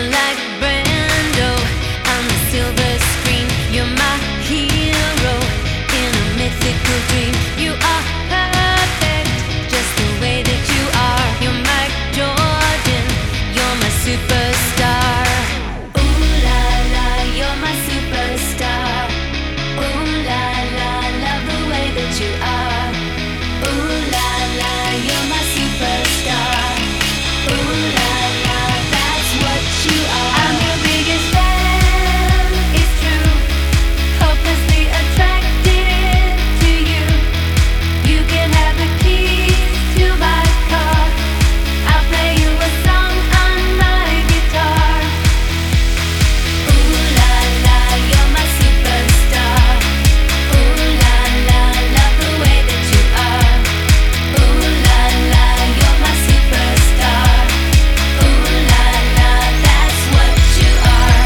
like Brando on the silver screen. You're my hero in a mythical dream. You are perfect, just the way that you are. You're Mike Jordan, you're my superstar. Ooh la la, you're my superstar. Ooh la la, love the way that you are. Ooh la la, you're my superstar. Ooh la la, that's what you are. I'm your biggest fan, it's true. Hopelessly attracted to you. You can have the keys to my car. I'll play you a song on my guitar. Ooh la la, you're my superstar. Ooh la la, love the way that you are. Ooh la la, you're my superstar. Ooh la la, that's what you are.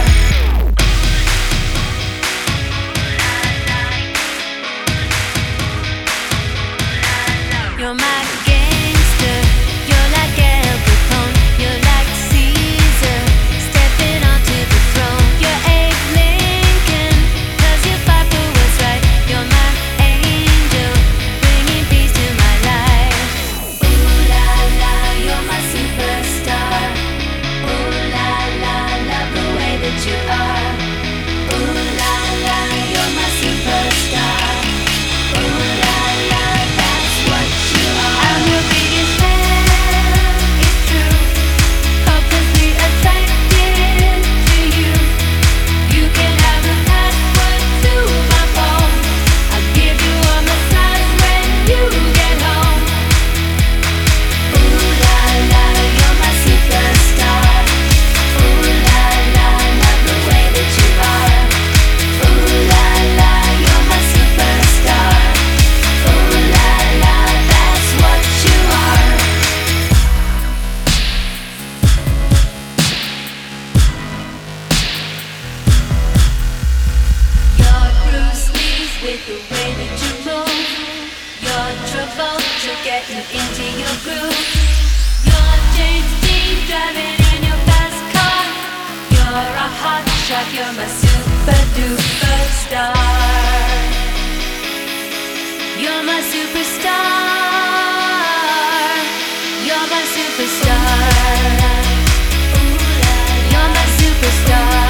You're my gangster, you're like Al Capone, you're like Caesar, stepping onto the throne. You're Abe Lincoln, 'cause you fight for what's right. You're my angel, bringing peace to my life. Ooh la la, you're my superstar. Ooh la la, love the way that you are. Ooh la la, you're my superstar. Ooh la la, that's what you are. I'm your biggest fan, it's true. Hopelessly attracted to you. You can have the password to my phone. I'll give you a massage when you get home. Ooh la la, you're my superstar. Ooh la la, love the way that you are. Ooh la la, you're my superstar. Ooh la la, that's what you are. You're Bruce Lee with the way that you move. You're Travolta getting into your groove. You're James Dean driving in your fast car. You're a hot shot, you're my super duper star. You're my superstar. You're my superstar. You're my superstar.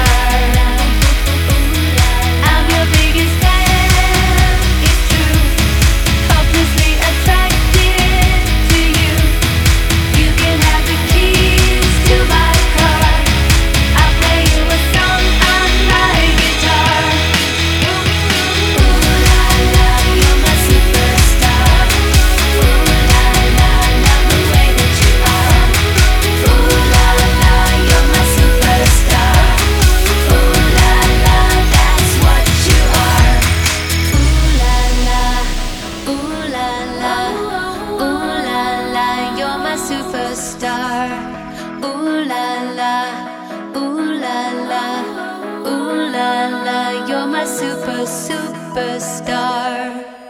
I'm your biggest fan, it's true. Hopelessly attracted to you. You can have the keys to my car. I'll play you a song on my guitar. Ooh la la, you're my superstar. Ooh la la, love the way that you are. Ooh la la, you're my superstar. Ooh la la, that's what you are. Ooh la la, ooh la la, ooh la la, you're my superstar. Ooh la la, ooh la la, ooh la la, you're my superstar.